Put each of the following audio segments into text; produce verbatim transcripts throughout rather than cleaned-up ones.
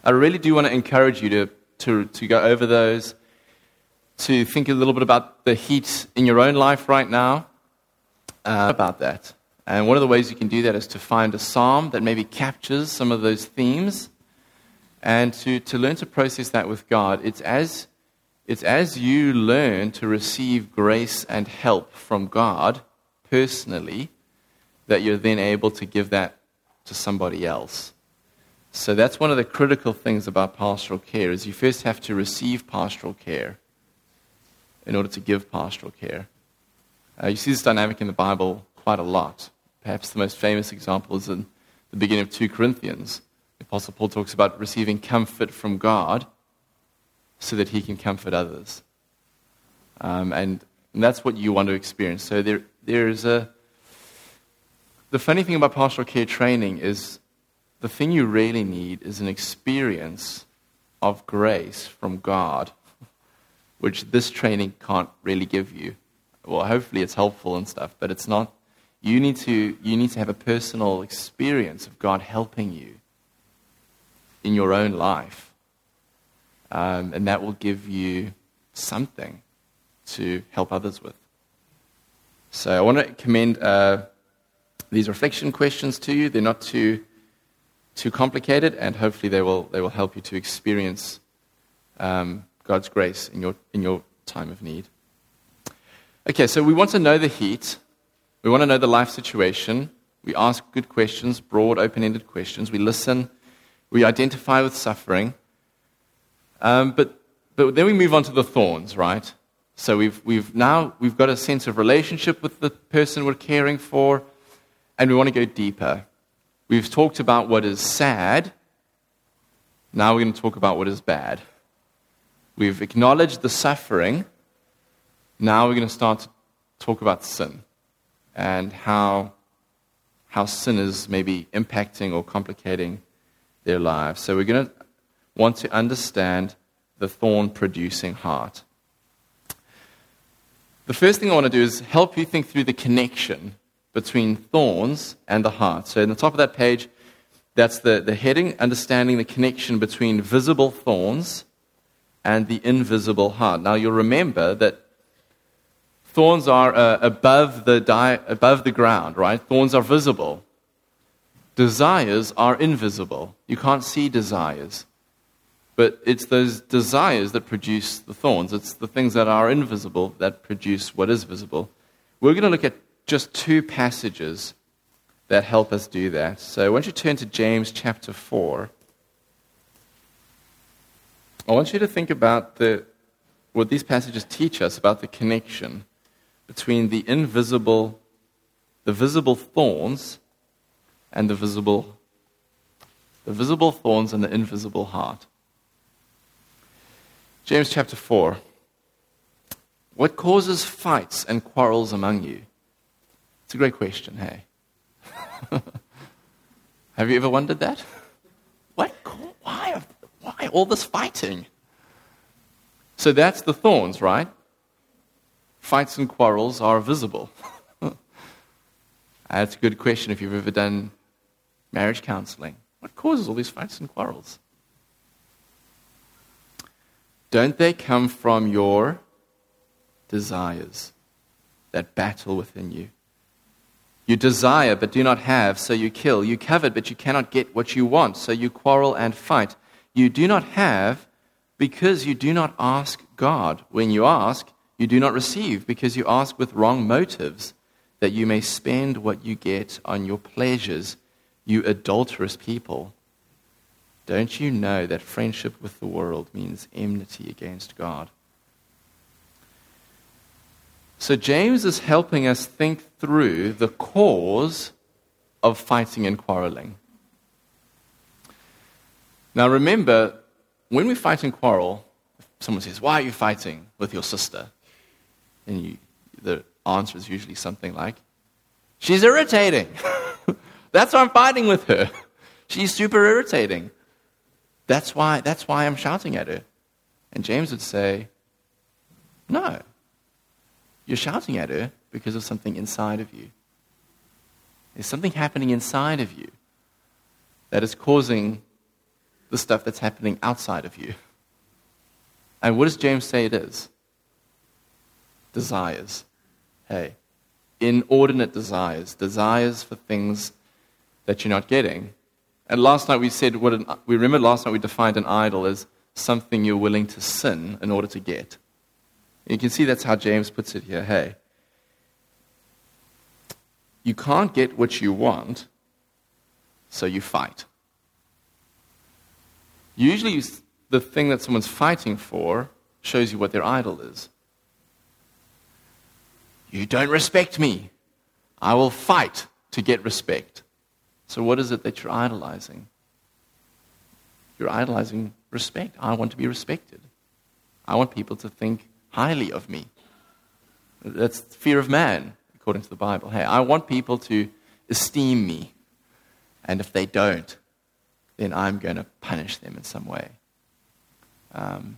I really do want to encourage you to, to, to go over those, to think a little bit about the heat in your own life right now, uh, about that. And one of the ways you can do that is to find a psalm that maybe captures some of those themes, and to, to learn to process that with God. It's as, it's as you learn to receive grace and help from God personally that you're then able to give that to somebody else. So that's one of the critical things about pastoral care, is you first have to receive pastoral care in order to give pastoral care. Uh, you see this dynamic in the Bible quite a lot. Perhaps the most famous example is in the beginning of Second Corinthians. The Apostle Paul talks about receiving comfort from God so that he can comfort others. Um, and, and that's what you want to experience. So there, there is a... The funny thing about pastoral care training is the thing you really need is an experience of grace from God, which this training can't really give you. Well, hopefully it's helpful and stuff, but it's not. You need to, you need to have a personal experience of God helping you in your own life. Um, and that will give you something to help others with. So I want to commend uh, these reflection questions to you. They're not too too complicated, and hopefully they will they will help you to experience um, God's grace in your in your time of need. Okay, so we want to know the heat. We want to know the life situation. We ask good questions, broad, open-ended questions. We listen. We identify with suffering. Um, but but then we move on to the thorns, right? So we've we've now we've got a sense of relationship with the person we're caring for, and we want to go deeper. We've talked about what is sad. Now we're going to talk about what is bad. We've acknowledged the suffering. Now we're going to start to talk about sin and how how sin is maybe impacting or complicating their lives. So we're going to want to understand the thorn-producing heart. The first thing I want to do is help you think through the connection between thorns and the heart. So in the top of that page, that's the, the heading, understanding the connection between visible thorns and the invisible heart. Now you'll remember that thorns are uh, above the di- above the ground, right? Thorns are visible. Desires are invisible. You can't see desires. But it's those desires that produce the thorns. It's the things that are invisible that produce what is visible. We're going to look at just two passages that help us do that. So I want you to turn to James chapter four. I want you to think about the what these passages teach us about the connection between the invisible, the visible thorns and the visible, the visible thorns and the invisible heart. James chapter four. What causes fights and quarrels among you? It's a great question, hey? Have you ever wondered that? What? Why? Why all this fighting? So that's the thorns, right? Fights and quarrels are visible. That's a good question if you've ever done marriage counseling. What causes all these fights and quarrels? Don't they come from your desires that battle within you? You desire but do not have, so you kill. You covet but you cannot get what you want, so you quarrel and fight. You do not have because you do not ask God. When you ask, you do not receive because you ask with wrong motives, that you may spend what you get on your pleasures, you adulterous people. Don't you know that friendship with the world means enmity against God? So James is helping us think through the cause of fighting and quarreling. Now remember, when we fight and quarrel, if someone says, "Why are you fighting with your sister?" And you, the answer is usually something like, "She's irritating." That's why I'm fighting with her. She's super irritating. That's why, that's why I'm shouting at her. And James would say, no. You're shouting at her because of something inside of you. There's something happening inside of you that is causing the stuff that's happening outside of you. And what does James say it is? Desires. Hey, inordinate desires. Desires for things that you're not getting. And last night we said, what an, we remember last night we defined an idol as something you're willing to sin in order to get. You can see that's how James puts it here. Hey, you can't get what you want, so you fight. Usually the thing that someone's fighting for shows you what their idol is. You don't respect me. I will fight to get respect. So what is it that you're idolizing? You're idolizing respect. I want to be respected. I want people to think highly of me. That's fear of man, according to the Bible. Hey, I want people to esteem me. And if they don't, then I'm going to punish them in some way. Um,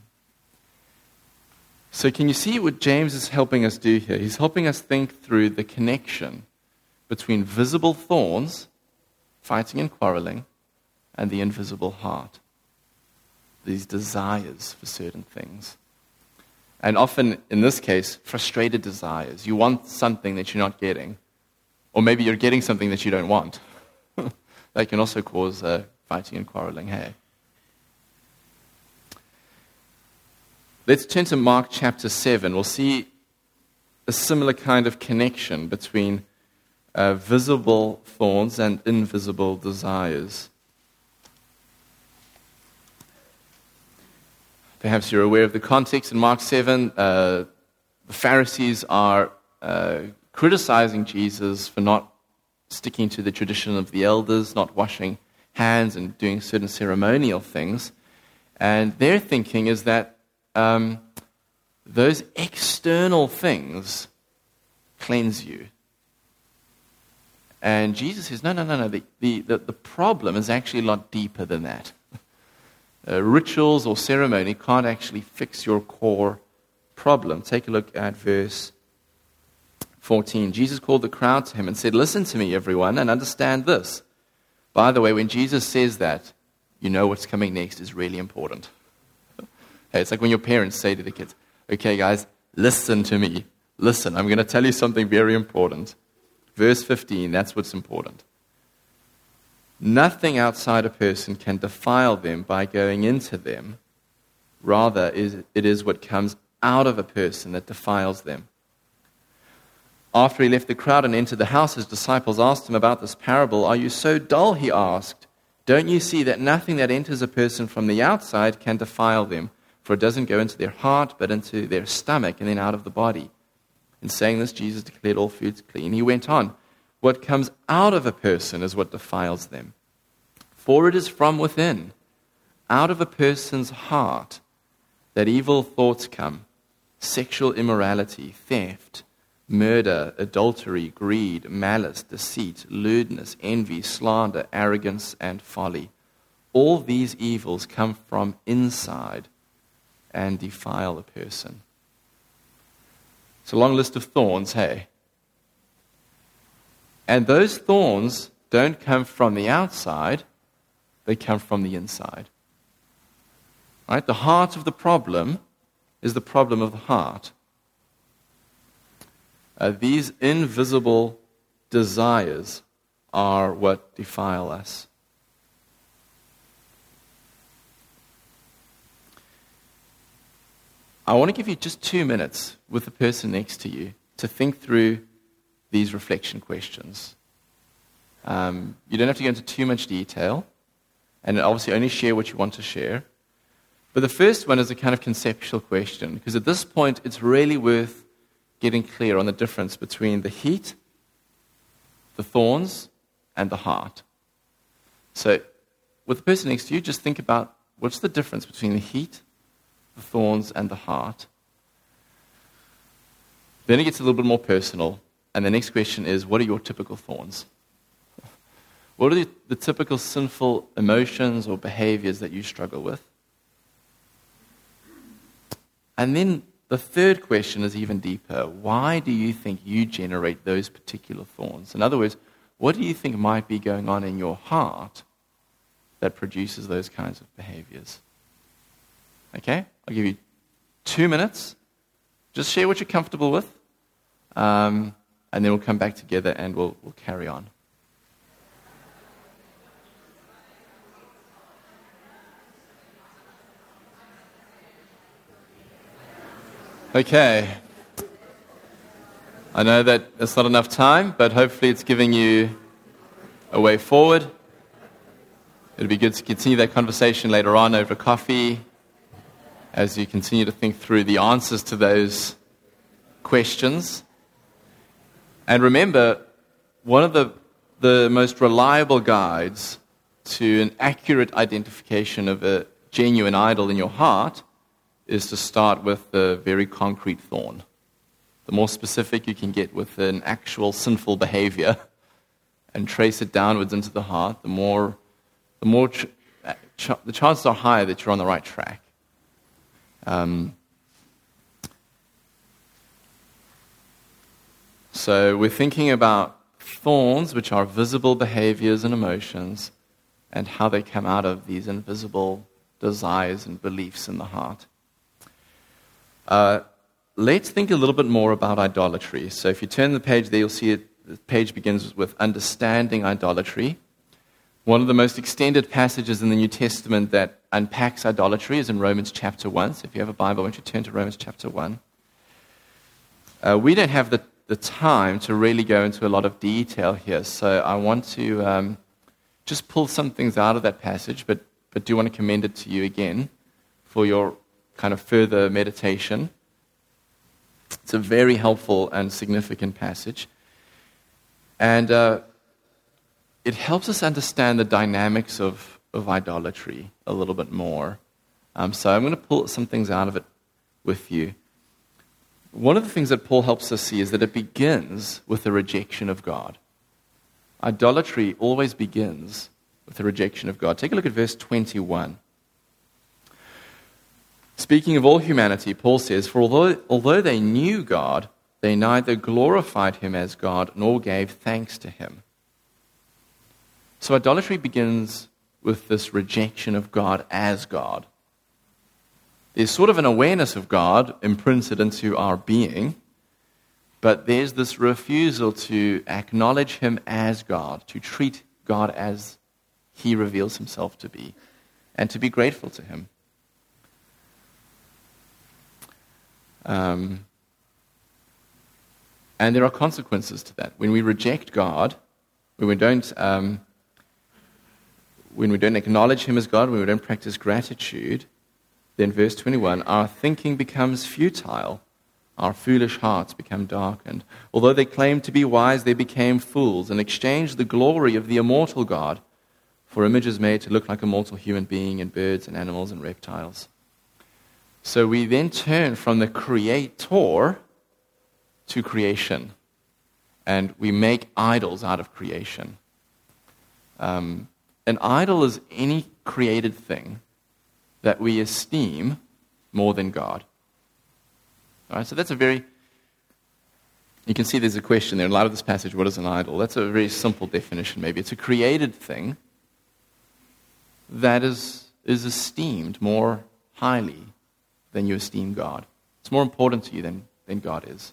so can you see what James is helping us do here? He's helping us think through the connection between visible thorns, fighting and quarreling, and the invisible heart. These desires for certain things. And often, in this case, frustrated desires. You want something that you're not getting. Or maybe you're getting something that you don't want. That can also cause uh, fighting and quarreling. Hey. Let's turn to Mark chapter seven. We'll see a similar kind of connection between uh, visible thorns and invisible desires. Perhaps you're aware of the context in Mark seven. Uh, the Pharisees are uh, criticizing Jesus for not sticking to the tradition of the elders, not washing hands and doing certain ceremonial things. And their thinking is that um, those external things cleanse you. And Jesus says, no, no, no, no. The, the, the, the problem is actually a lot deeper than that. Uh, rituals or ceremony can't actually fix your core problem. Take a look at verse fourteen. Jesus called the crowd to him and said, listen to me, everyone, and understand this. By the way, when Jesus says that, you know what's coming next is really important. Hey, it's like when your parents say to the kids, okay, guys, listen to me. Listen, I'm going to tell you something very important. Verse fifteen, that's what's important. Nothing outside a person can defile them by going into them. Rather, it is what comes out of a person that defiles them. After he left the crowd and entered the house, his disciples asked him about this parable. Are you so dull, he asked. Don't you see that nothing that enters a person from the outside can defile them? For it doesn't go into their heart, but into their stomach and then out of the body. In saying this, Jesus declared all foods clean. He went on. What comes out of a person is what defiles them. For it is from within, out of a person's heart, that evil thoughts come, sexual immorality, theft, murder, adultery, greed, malice, deceit, lewdness, envy, slander, arrogance, and folly. All these evils come from inside and defile a person. It's a long list of thorns, hey? And those thorns don't come from the outside, they come from the inside. Right? The heart of the problem is the problem of the heart. Uh, these invisible desires are what defile us. I want to give you just two minutes with the person next to you to think through these reflection questions. Um, you don't have to go into too much detail, and obviously only share what you want to share. But the first one is a kind of conceptual question, because at this point it's really worth getting clear on the difference between the heat, the thorns, and the heart. So with the person next to you, just think about what's the difference between the heat, the thorns, and the heart. Then it gets a little bit more personal. And the next question is, what are your typical thorns? What are the, the typical sinful emotions or behaviors that you struggle with? And then the third question is even deeper. Why do you think you generate those particular thorns? In other words, what do you think might be going on in your heart that produces those kinds of behaviors. Okay? I'll give you two minutes. Just share what you're comfortable with. Um, and then we'll come back together and we'll, we'll carry on. Okay. I know that it's not enough time, but hopefully it's giving you a way forward. It'll be good to continue that conversation later on over coffee as you continue to think through the answers to those questions. And remember, one of the, the most reliable guides to an accurate identification of a genuine idol in your heart is to start with the very concrete thorn. The more specific you can get with an actual sinful behavior and trace it downwards into the heart, the more, the more, ch- ch- the chances are higher that you're on the right track. Um, so we're thinking about thorns, which are visible behaviors and emotions, and how they come out of these invisible desires and beliefs in the heart. Uh, let's think a little bit more about idolatry. So if you turn the page there, you'll see it. The page begins with understanding idolatry. One of the most extended passages in the New Testament that unpacks idolatry is in Romans chapter one. So if you have a Bible, why don't you turn to Romans chapter one. Uh, we don't have the, the time to really go into a lot of detail here, so I want to um, just pull some things out of that passage, but, but do want to commend it to you again for your kind of further meditation. It's a very helpful and significant passage. And uh, it helps us understand the dynamics of, of idolatry a little bit more. Um, so I'm going to pull some things out of it with you. One of the things that Paul helps us see is that it begins with the rejection of God. Idolatry always begins with the rejection of God. Take a look at verse twenty-one. Speaking of all humanity, Paul says, For although, although they knew God, they neither glorified him as God nor gave thanks to him. So idolatry begins with this rejection of God as God. There's sort of an awareness of God imprinted into our being, but there's this refusal to acknowledge him as God, to treat God as he reveals himself to be, and to be grateful to him. Um, and there are consequences to that. When we reject God, when we don't, um, when we don't acknowledge him as God, when we don't practice gratitude, then verse twenty-one, our thinking becomes futile. Our foolish hearts become darkened. Although they claimed to be wise, they became fools and exchanged the glory of the immortal God for images made to look like a mortal human being and birds and animals and reptiles. So we then turn from the creator to creation, and we make idols out of creation. Um, an idol is any created thing that we esteem more than God. All right, so that's a very, you can see there's a question there in light of this passage, what is an idol? That's a very simple definition maybe. It's a created thing that is, is esteemed more highly than you esteem God. It's more important to you than, than God is.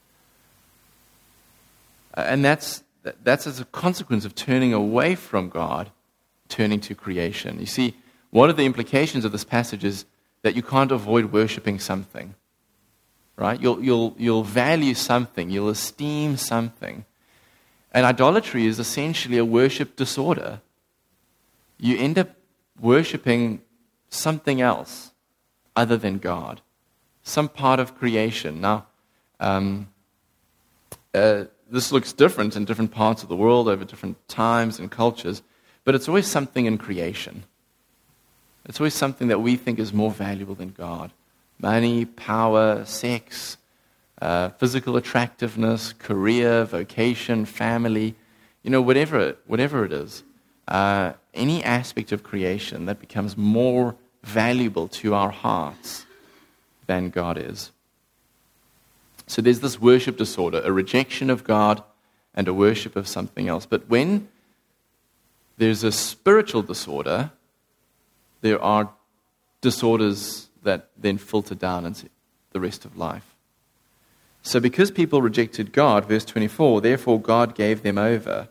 And that's, that's as a consequence of turning away from God, turning to creation. You see, one of the implications of this passage is that you can't avoid worshiping something. Right? You'll, you'll, you'll value something, you'll esteem something. And idolatry is essentially a worship disorder. You end up worshiping something else other than God, some part of creation. Now, um, uh, this looks different in different parts of the world over different times and cultures, but it's always something in creation. It's always something that we think is more valuable than God. Money, power, sex, uh, physical attractiveness, career, vocation, family, you know, whatever it, whatever it is. Uh, any aspect of creation that becomes more valuable to our hearts than God is. So there's this worship disorder, a rejection of God and a worship of something else. But when there's a spiritual disorder. There are disorders that then filter down into the rest of life. So because people rejected God, verse twenty-four, therefore God gave them over.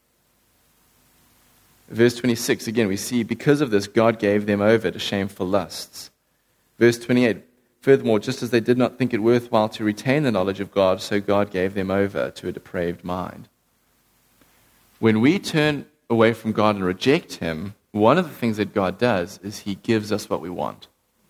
Verse twenty-six, again, we see because of this, God gave them over to shameful lusts. Verse twenty-eight, furthermore, just as they did not think it worthwhile to retain the knowledge of God, so God gave them over to a depraved mind. When we turn away from God and reject Him, one of the things that God does is He gives us what we want.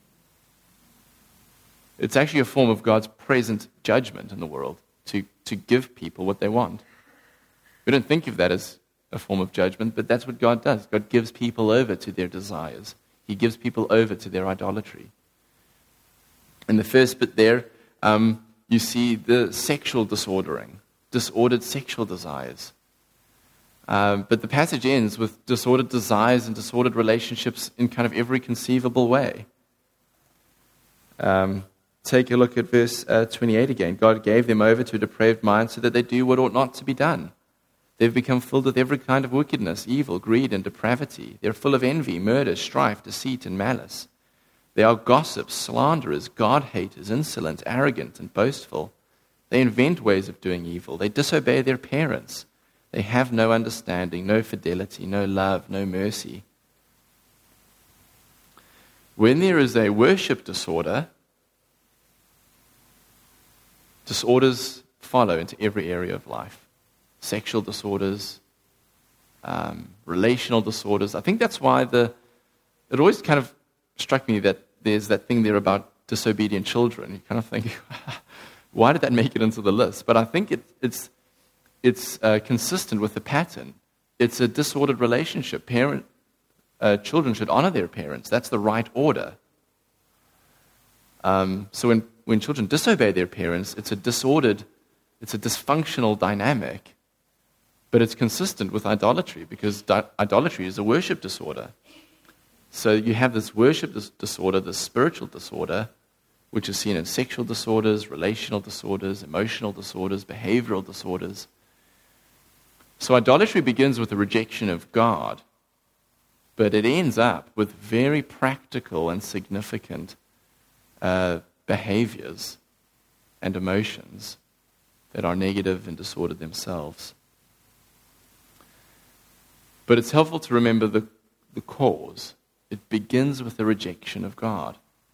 It's actually a form of God's present judgment in the world, to, to give people what they want. We don't think of that as a form of judgment, but that's what God does. God gives people over to their desires. He gives people over to their idolatry. In the first bit there, um, you see the sexual disordering, disordered sexual desires. Um, but the passage ends with disordered desires and disordered relationships in kind of every conceivable way. Um, take a look at verse uh, twenty-eight again. God gave them over to a depraved mind so that they do what ought not to be done. They've become filled with every kind of wickedness, evil, greed, and depravity. They're full of envy, murder, strife, deceit, and malice. They are gossips, slanderers, God-haters, insolent, arrogant, and boastful. They invent ways of doing evil. They disobey their parents. They have no understanding, no fidelity, no love, no mercy. When there is a worship disorder, disorders follow into every area of life. Sexual disorders, um, relational disorders. I think that's why the it always kind of struck me that there's that thing there about disobedient children. You kind of think, why did that make it into the list? But I think it, it's it's uh, consistent with the pattern. It's a disordered relationship. Parent, uh, children should honor their parents. That's the right order. Um, so when, when children disobey their parents, it's a disordered, it's a dysfunctional dynamic. But it's consistent with idolatry, because di- idolatry is a worship disorder. So you have this worship dis- disorder, this spiritual disorder, which is seen in sexual disorders, relational disorders, emotional disorders, behavioral disorders. So idolatry begins with a rejection of God, but it ends up with very practical and significant uh, behaviors and emotions that are negative and disordered themselves. But it's helpful to remember the, the cause. It begins with the rejection of God.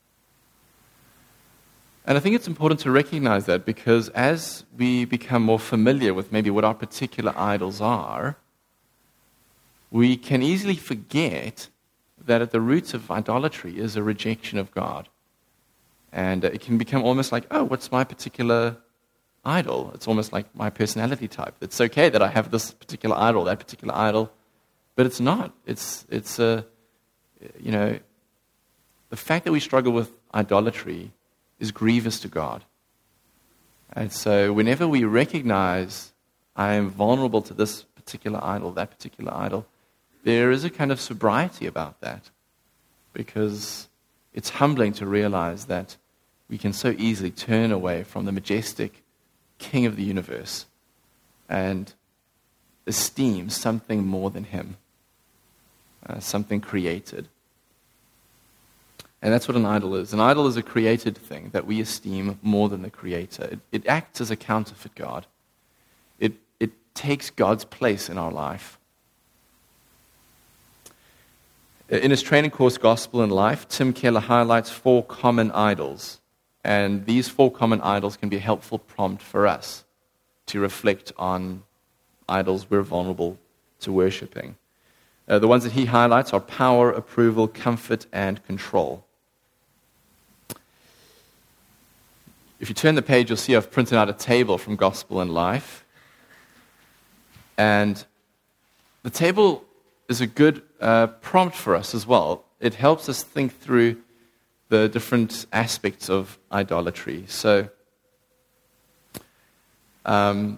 And I think it's important to recognize that, because as we become more familiar with maybe what our particular idols are, we can easily forget that at the roots of idolatry is a rejection of God. And it can become almost like, oh, what's my particular idol? It's almost like my personality type. It's okay that I have this particular idol, that particular idol, but it's not. It's, it's a, you know, the fact that we struggle with idolatry is grievous to God. And so whenever we recognize I am vulnerable to this particular idol, that particular idol, there is a kind of sobriety about that, because it's humbling to realize that we can so easily turn away from the majestic King of the universe and esteem something more than Him, uh, something created. And that's what an idol is. An idol is a created thing that we esteem more than the Creator. It, it acts as a counterfeit God. It, it takes God's place in our life. In his training course, Gospel in Life, Tim Keller highlights four common idols. And these four common idols can be a helpful prompt for us to reflect on idols we're vulnerable to worshiping. Uh, the ones that he highlights are power, approval, comfort, and control. If you turn the page, you'll see I've printed out a table from Gospel in Life. And the table is a good uh, prompt for us as well. It helps us think through the different aspects of idolatry. So, um,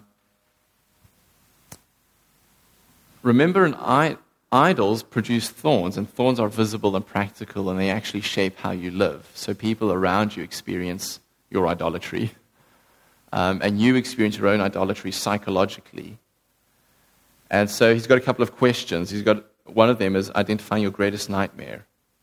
remember, an I- idols produce thorns, and thorns are visible and practical, and they actually shape how you live. So people around you experience your idolatry, um, and you experience your own idolatry psychologically. And so he's got a couple of questions. He's got one of them is identifying your greatest nightmare.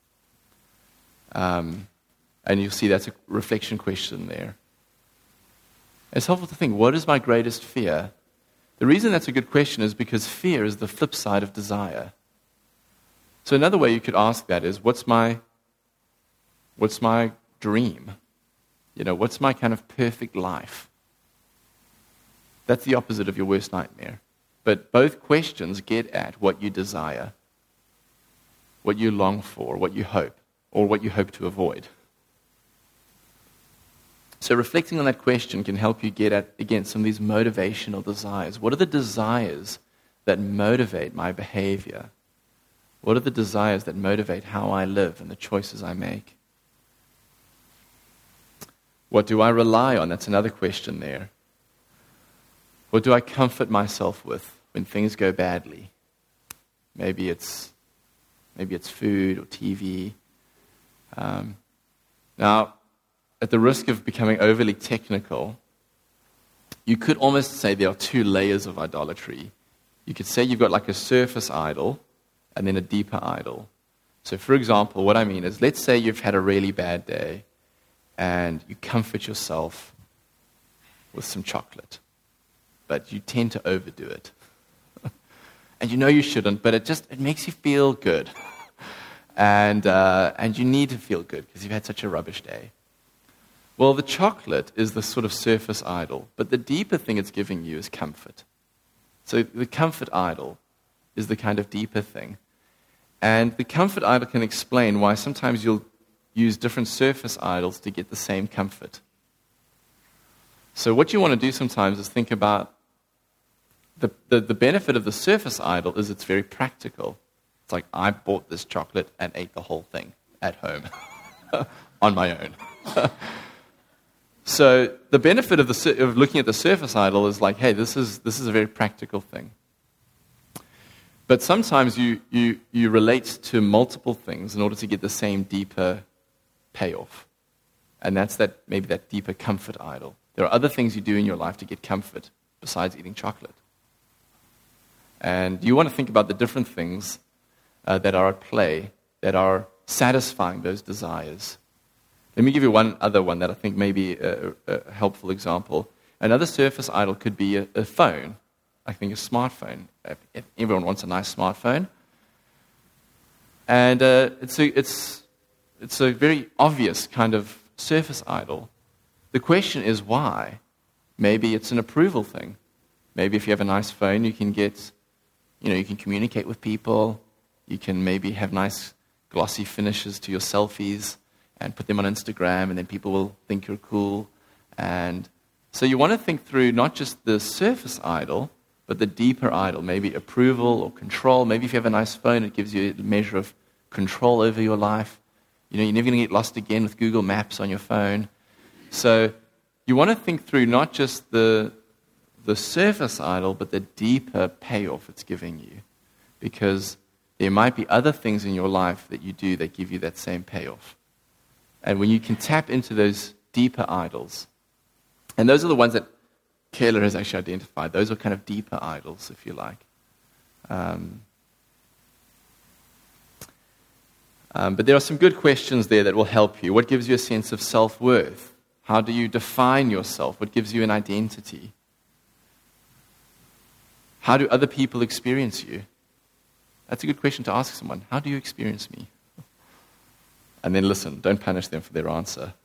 Um, and you'll see that's a reflection question there. It's helpful to think, what is my greatest fear? The reason that's a good question is because fear is the flip side of desire. So another way you could ask that is, what's my, what's my dream? You know, what's my kind of perfect life? That's the opposite of your worst nightmare. But both questions get at what you desire, what you long for, what you hope, or what you hope to avoid. So reflecting on that question can help you get at, again, some of these motivational desires. What are the desires that motivate my behavior? What are the desires that motivate how I live and the choices I make? What do I rely on? That's another question there. What do I comfort myself with when things go badly? Maybe it's maybe it's food or T V. Um, now, at the risk of becoming overly technical, you could almost say there are two layers of idolatry. You could say you've got like a surface idol and then a deeper idol. So, for example, what I mean is, let's say you've had a really bad day and you comfort yourself with some chocolate, but you tend to overdo it. And you know you shouldn't, but it just it makes you feel good. and uh, and you need to feel good because you've had such a rubbish day. Well, the chocolate is the sort of surface idol, but the deeper thing it's giving you is comfort. So the comfort idol is the kind of deeper thing. And the comfort idol can explain why sometimes you'll use different surface idols to get the same comfort. So what you want to do sometimes is think about the, the, the benefit of the surface idol is it's very practical. It's like, I bought this chocolate and ate the whole thing at home on my own. So the benefit of, the, of looking at the surface idol is like, hey, this is this is a very practical thing. But sometimes you, you, you relate to multiple things in order to get the same deeper payoff. And that's that maybe that deeper comfort idol. There are other things you do in your life to get comfort besides eating chocolate. And you want to think about the different things uh, that are at play, that are satisfying those desires. Let me give you one other one that I think may be a, a helpful example. Another surface idol could be a, a phone. I think a smartphone. If everyone wants a nice smartphone. And uh, it's, a, it's, it's a very obvious kind of surface idol. The question is why? Maybe it's an approval thing. Maybe if you have a nice phone, you can get, you know, you can communicate with people. You can maybe have nice glossy finishes to your selfies and put them on Instagram, and then people will think you're cool. And so you want to think through not just the surface idol, but the deeper idol, maybe approval or control. Maybe if you have a nice phone, it gives you a measure of control over your life. You know, you're never going to get lost again with Google Maps on your phone. So you want to think through not just the, the surface idol, but the deeper payoff it's giving you. Because there might be other things in your life that you do that give you that same payoff. And when you can tap into those deeper idols, and those are the ones that Keller has actually identified. Those are kind of deeper idols, if you like. Um, um, but there are some good questions there that will help you. What gives you a sense of self-worth? How do you define yourself? What gives you an identity? How do other people experience you? That's a good question to ask someone. How do you experience me? And then listen, don't punish them for their answer.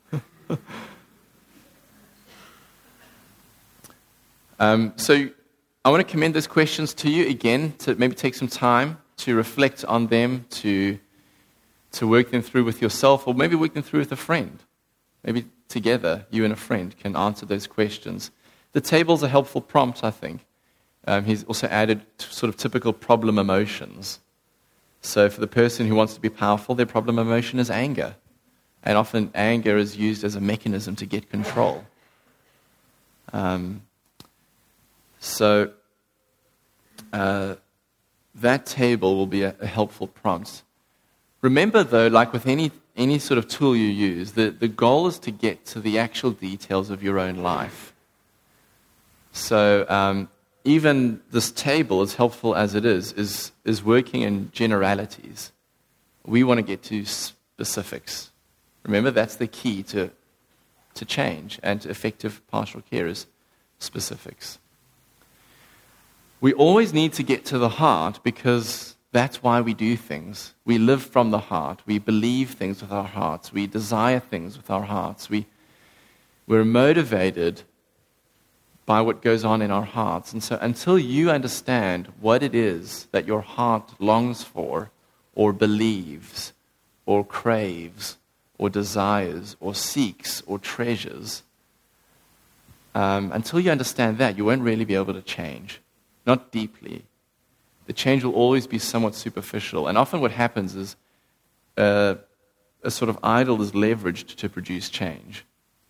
um, so I want to commend those questions to you again, to maybe take some time to reflect on them, to, to work them through with yourself, or maybe work them through with a friend. Maybe together, you and a friend can answer those questions. The table's a helpful prompt, I think. Um, he's also added sort of typical problem emotions. So for the person who wants to be powerful, their problem emotion is anger. And often anger is used as a mechanism to get control. Um, so uh, that table will be a, a helpful prompt. Remember, though, like with any, any sort of tool you use, the, the goal is to get to the actual details of your own life. So um, even this table, as helpful as it is, is, is working in generalities. We want to get to specifics. Remember, that's the key to, to change and to effective pastoral care is specifics. We always need to get to the heart because that's why we do things. We live from the heart. We believe things with our hearts. We desire things with our hearts. We, we're motivated by what goes on in our hearts. And so until you understand what it is that your heart longs for or believes or craves or desires or seeks or treasures, um, until you understand that, you won't really be able to change. Not deeply. The change will always be somewhat superficial. And often what happens is uh, a sort of idol is leveraged to produce change.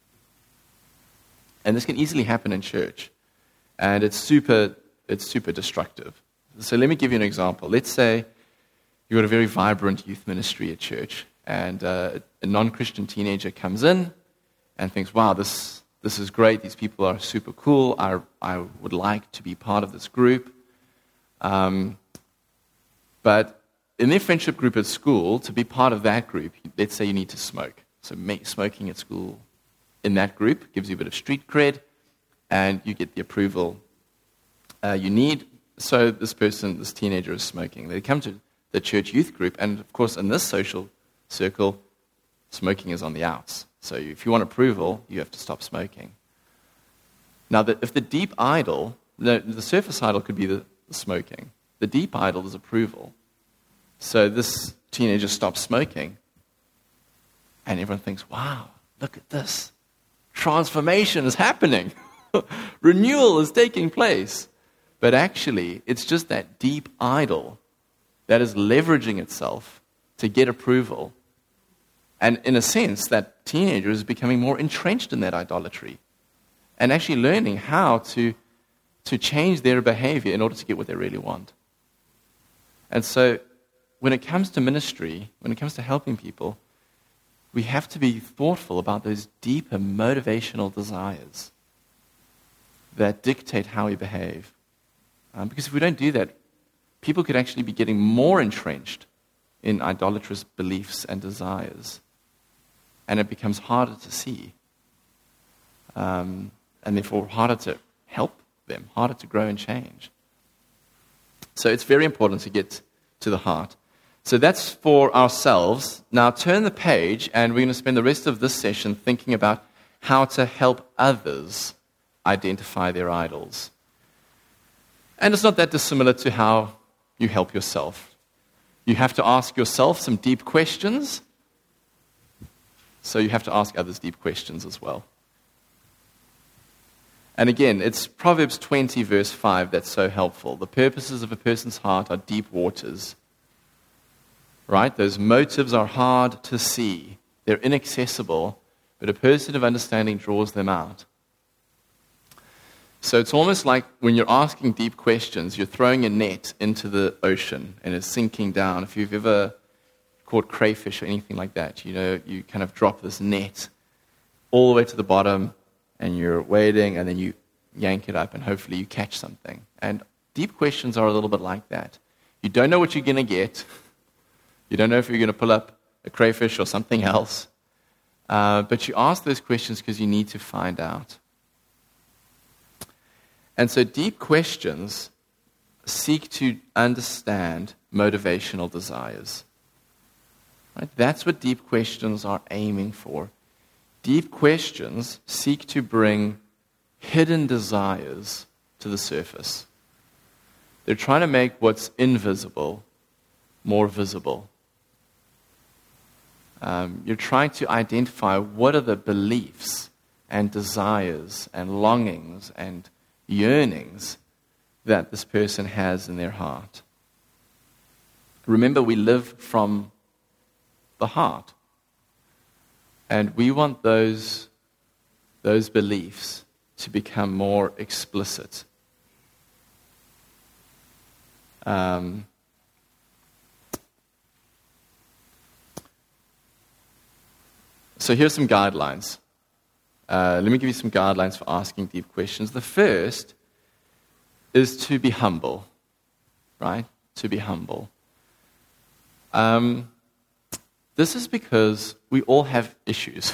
And this can easily happen in church. And it's super, it's super destructive. So let me give you an example. Let's say you've got a very vibrant youth ministry at church. And uh, a non-Christian teenager comes in and thinks, wow, this, this is great. These people are super cool. I, I would like to be part of this group. Um, but in their friendship group at school, to be part of that group, let's say you need to smoke. So make smoking at school in that group gives you a bit of street cred, and you get the approval uh, you need. So this person, this teenager is smoking. They come to the church youth group, and of course in this social circle, smoking is on the outs. So if you want approval, you have to stop smoking. Now, the, if the deep idol, the, the surface idol could be the smoking. The deep idol is approval. So this teenager stops smoking, and everyone thinks, wow, look at this. Transformation is happening. Renewal is taking place. But actually, it's just that deep idol that is leveraging itself to get approval. And in a sense, that teenager is becoming more entrenched in that idolatry and actually learning how to to change their behavior in order to get what they really want. And so when it comes to ministry, when it comes to helping people, we have to be thoughtful about those deeper motivational desires that dictate how we behave. Um, because if we don't do that, people could actually be getting more entrenched in idolatrous beliefs and desires. And it becomes harder to see. Um, and therefore harder to help them, harder to grow and change. So it's very important to get to the heart. So that's for ourselves. Now turn the page, and we're going to spend the rest of this session thinking about how to help others identify their idols. And it's not that dissimilar to how you help yourself. You have to ask yourself some deep questions, so you have to ask others deep questions as well. And again, it's Proverbs twenty, verse five, that's so helpful. The purposes of a person's heart are deep waters. Right? Those motives are hard to see. They're inaccessible, but a person of understanding draws them out. So it's almost like when you're asking deep questions, you're throwing a net into the ocean and it's sinking down. If you've ever caught crayfish or anything like that, you know, you kind of drop this net all the way to the bottom, and you're waiting, and then you yank it up, and hopefully you catch something. And deep questions are a little bit like that. You don't know what you're going to get. You don't know if you're going to pull up a crayfish or something else. Uh, but you ask those questions because you need to find out. And so deep questions seek to understand motivational desires. Right? That's what deep questions are aiming for. Deep questions seek to bring hidden desires to the surface. They're trying to make what's invisible more visible. Um, you're trying to identify what are the beliefs and desires and longings and yearnings that this person has in their heart. Remember, we live from the heart. And we want those, those beliefs to become more explicit. Um, so here's some guidelines. Uh, let me give you some guidelines for asking deep questions. The first is to be humble, right? To be humble. Um, this is because we all have issues.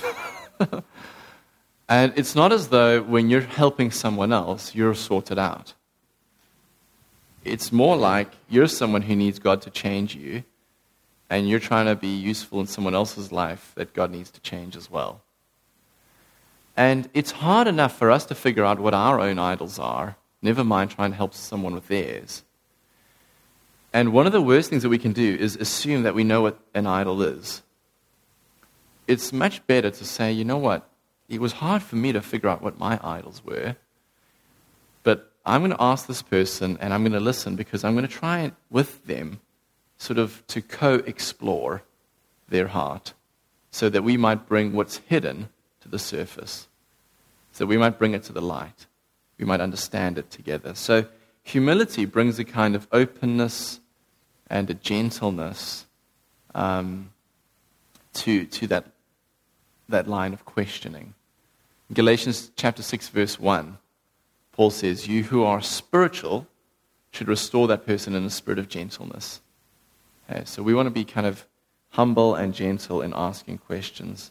And it's not as though when you're helping someone else, you're sorted out. It's more like you're someone who needs God to change you, and you're trying to be useful in someone else's life that God needs to change as well. And it's hard enough for us to figure out what our own idols are, never mind trying to help someone with theirs. And one of the worst things that we can do is assume that we know what an idol is. It's much better to say, you know what, it was hard for me to figure out what my idols were, but I'm going to ask this person and I'm going to listen because I'm going to try and, with them, sort of to co-explore their heart so that we might bring what's hidden to the surface, so we might bring it to the light. We might understand it together. So humility brings a kind of openness and a gentleness um, to, to that that line of questioning. In Galatians chapter six, verse one, Paul says, you who are spiritual should restore that person in a spirit of gentleness. Okay, so we want to be kind of humble and gentle in asking questions.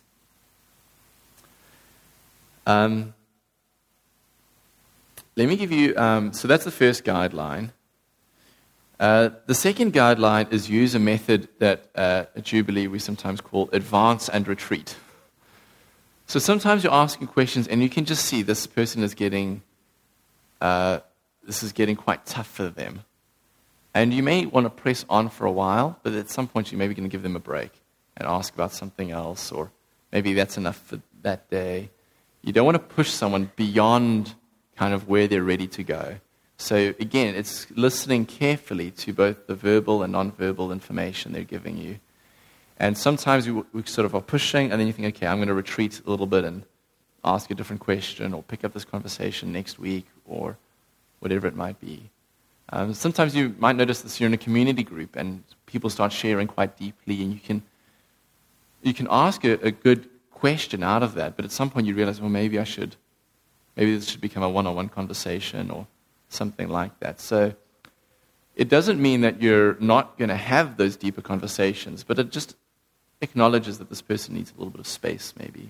Um, let me give you, um, so that's the first guideline. Uh, the second guideline is use a method that uh, at Jubilee we sometimes call advance and retreat. So sometimes you're asking questions and you can just see this person is getting, uh, this is getting quite tough for them. And you may want to press on for a while, but at some point you may be going to give them a break and ask about something else, or maybe that's enough for that day. You don't want to push someone beyond kind of where they're ready to go. So again, it's listening carefully to both the verbal and nonverbal information they're giving you. And sometimes we, we sort of are pushing, and then you think, okay, I'm going to retreat a little bit and ask a different question, or pick up this conversation next week, or whatever it might be. Um, sometimes you might notice this, you're in a community group, and people start sharing quite deeply, and you can you can ask a, a good question out of that, but at some point you realize, well, maybe I should, maybe this should become a one-on-one conversation, or something like that. So it doesn't mean that you're not going to have those deeper conversations, but it just acknowledges that this person needs a little bit of space, maybe.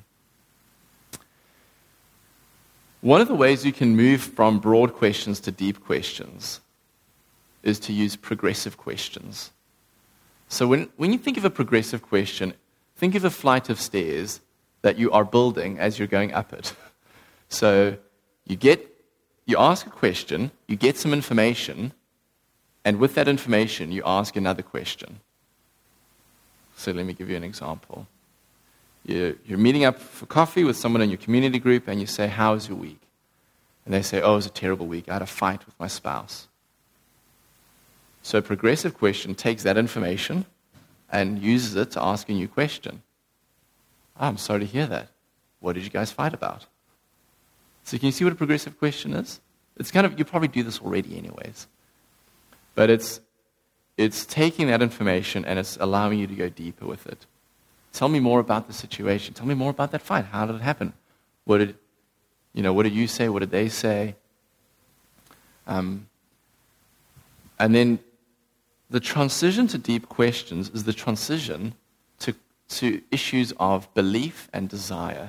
One of the ways you can move from broad questions to deep questions is to use progressive questions. So when, when you think of a progressive question, think of a flight of stairs that you are building as you're going up it. So you get, you ask a question, you get some information, and with that information, you ask another question. So let me give you an example. You're, you're meeting up for coffee with someone in your community group, and you say, how was your week? And they say, oh, it was a terrible week. I had a fight with my spouse. So a progressive question takes that information and uses it to ask a new question. Oh, I'm sorry to hear that. What did you guys fight about? So can you see what a progressive question is? It's kind of, you probably do this already anyways. But it's it's taking that information and it's allowing you to go deeper with it. Tell me more about the situation. Tell me more about that fight. How did it happen? What did, you know, what did you say? What did they say? Um, and then the transition to deep questions is the transition to, to issues of belief and desire.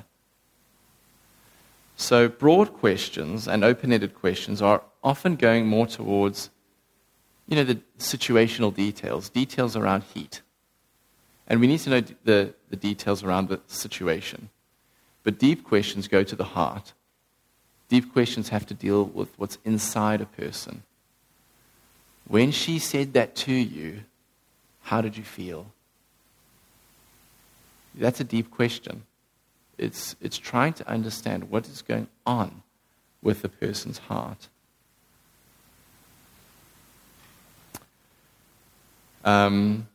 So broad questions and open-ended questions are often going more towards, you know, the situational details, details around heat. And we need to know the, the details around the situation. But deep questions go to the heart. Deep questions have to deal with what's inside a person. When she said that to you, how did you feel? That's a deep question. It's, it's trying to understand what is going on with the person's heart. Um,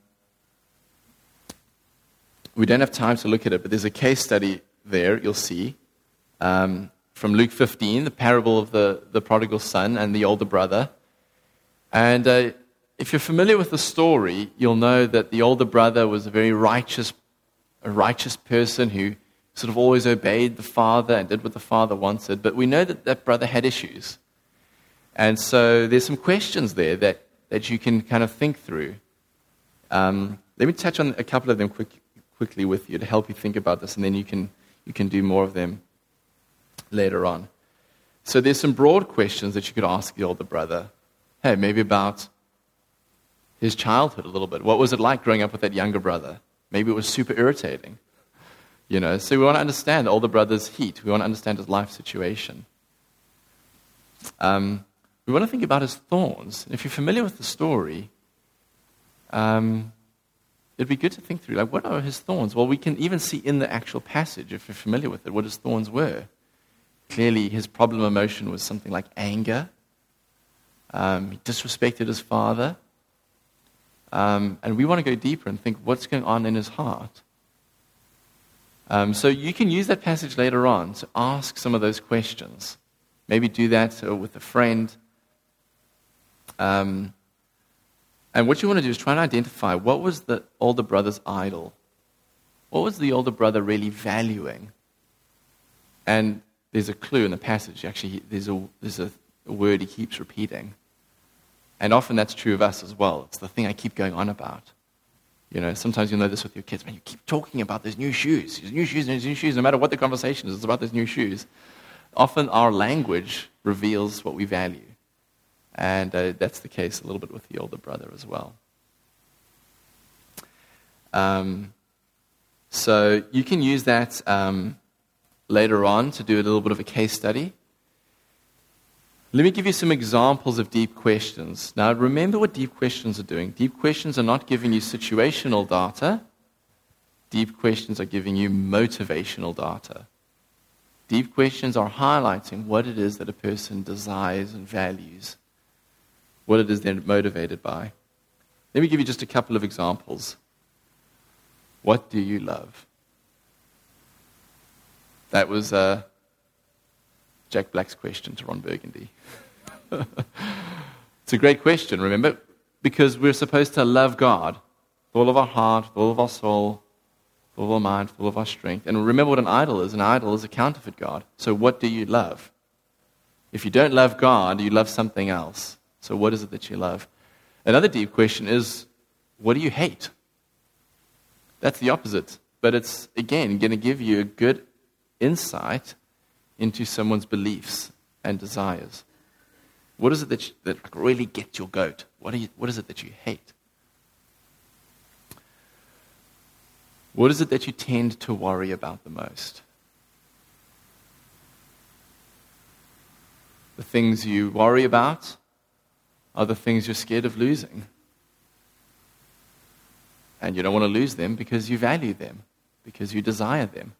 we don't have time to look at it, but there's a case study there, you'll see, um, from Luke fifteen, the parable of the, the prodigal son and the older brother. And uh, if you're familiar with the story, you'll know that the older brother was a very righteous, a righteous person who sort of always obeyed the father and did what the father wanted. But we know that that brother had issues. And so there's some questions there that, that you can kind of think through. Um, let me touch on a couple of them quick, quickly with you to help you think about this, and then you can you can do more of them later on. So there's some broad questions that you could ask the older brother. Hey, maybe about his childhood a little bit. What was it like growing up with that younger brother? Maybe it was super irritating. You know, so we want to understand the older brother's heat. We want to understand his life situation. Um, we want to think about his thorns. If you're familiar with the story, um, it'd be good to think through, like, what are his thorns? Well, we can even see in the actual passage, if you're familiar with it, what his thorns were. Clearly, his problem emotion was something like anger. Um, he disrespected his father. Um, and we want to go deeper and think, what's going on in his heart? Um, so you can use that passage later on to ask some of those questions. Maybe do that uh, with a friend. Um, and what you want to do is try and identify, what was the older brother's idol? What was the older brother really valuing? And there's a clue in the passage. Actually, there's a, there's a, a word he keeps repeating. And often that's true of us as well. It's the thing I keep going on about. You know, sometimes you'll know this with your kids. Man, you keep talking about those new shoes. These new shoes, these new shoes. No matter what the conversation is, it's about those new shoes. Often our language reveals what we value. And uh, that's the case a little bit with the older brother as well. Um, so you can use that um, later on to do a little bit of a case study. Let me give you some examples of deep questions. Now, remember what deep questions are doing. Deep questions are not giving you situational data. Deep questions are giving you motivational data. Deep questions are highlighting what it is that a person desires and values, what it is they're motivated by. Let me give you just a couple of examples. What do you love? That was uh, Jack Black's question to Ron Burgundy. It's a great question, remember? Because we're supposed to love God with all of our heart, with all of our soul, with all of our mind, with all of our strength. And remember what an idol is. An idol is a counterfeit God. So what do you love? If you don't love God, you love something else. So what is it that you love? Another deep question is, what do you hate? That's the opposite. But it's, again, going to give you a good insight into someone's beliefs and desires. What is it that, you, that really gets your goat? What, are you, what is it that you hate? What is it that you tend to worry about the most? The things you worry about are the things you're scared of losing. And you don't want to lose them because you value them, because you desire them.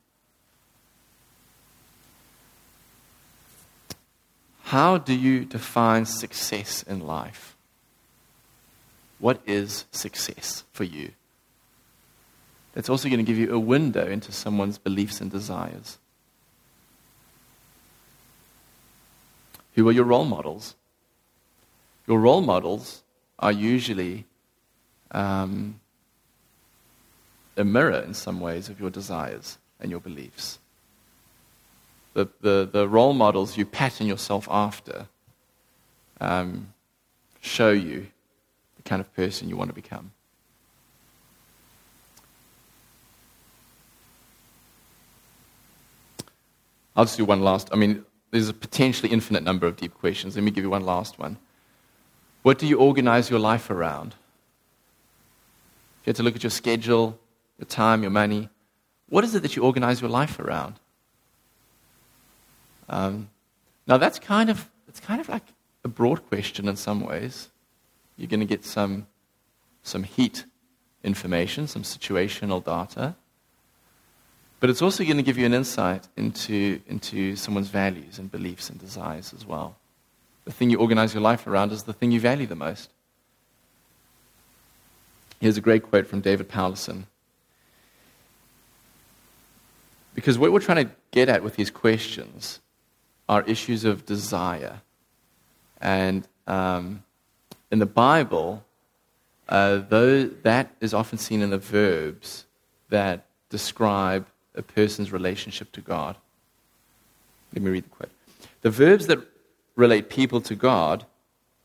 How do you define success in life? What is success for you? That's also going to give you a window into someone's beliefs and desires. Who are your role models? Your role models are usually um, a mirror in some ways of your desires and your beliefs. The, the, the role models you pattern yourself after um, show you the kind of person you want to become. I'll just do one last. I mean, there's a potentially infinite number of deep questions. Let me give you one last one. What do you organize your life around? If you had to look at your schedule, your time, your money, what is it that you organize your life around? Um, now that's kind of it's kind of like a broad question in some ways. You're going to get some some heat information, some situational data, but it's also going to give you an insight into into someone's values and beliefs and desires as well. The thing you organize your life around is the thing you value the most. Here's a great quote from David Powlison. Because what we're trying to get at with these questions are issues of desire. And um, in the Bible, uh, though that is often seen in the verbs that describe a person's relationship to God. Let me read the quote. The verbs that relate people to God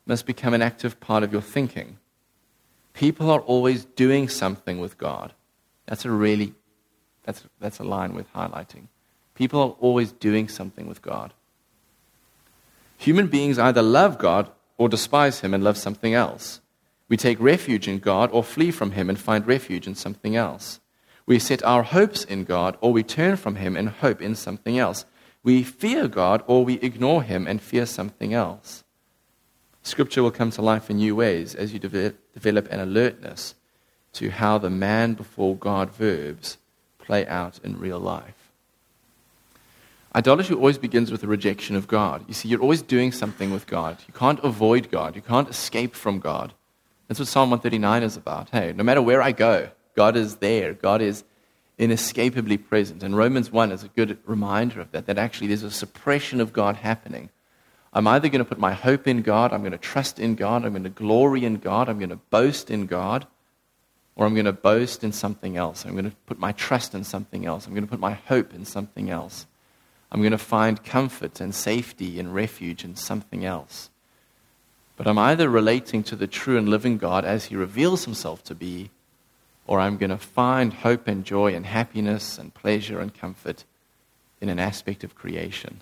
must become an active part of your thinking. People are always doing something with God. That's a really, that's, that's a line worth highlighting. People are always doing something with God. Human beings either love God or despise Him and love something else. We take refuge in God or flee from Him and find refuge in something else. We set our hopes in God or we turn from Him and hope in something else. We fear God or we ignore Him and fear something else. Scripture will come to life in new ways as you de- develop an alertness to how the man before God verbs play out in real life. Idolatry always begins with a rejection of God. You see, you're always doing something with God. You can't avoid God. You can't escape from God. That's what Psalm one thirty-nine is about. Hey, no matter where I go, God is there. God is inescapably present. And Romans one is a good reminder of that, that actually there's a suppression of God happening. I'm either going to put my hope in God, I'm going to trust in God, I'm going to glory in God, I'm going to boast in God, or I'm going to boast in something else. I'm going to put my trust in something else. I'm going to put my hope in something else. I'm going to find comfort and safety and refuge in something else. But I'm either relating to the true and living God as He reveals Himself to be, or I'm going to find hope and joy and happiness and pleasure and comfort in an aspect of creation.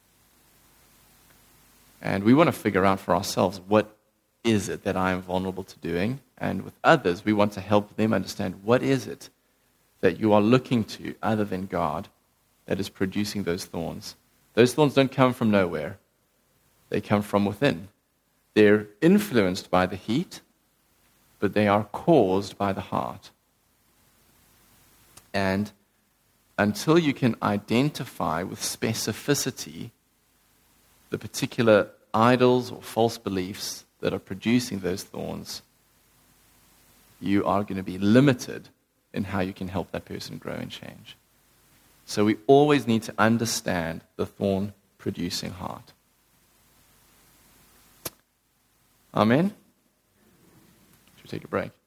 And we want to figure out for ourselves, what is it that I am vulnerable to doing? And with others, we want to help them understand, what is it that you are looking to other than God that is producing those thorns? Those thorns don't come from nowhere. They come from within. They're influenced by the heat, but they are caused by the heart. And until you can identify with specificity the particular idols or false beliefs that are producing those thorns, you are going to be limited in how you can help that person grow and change. So we always need to understand the thorn-producing heart. Amen? Should we take a break?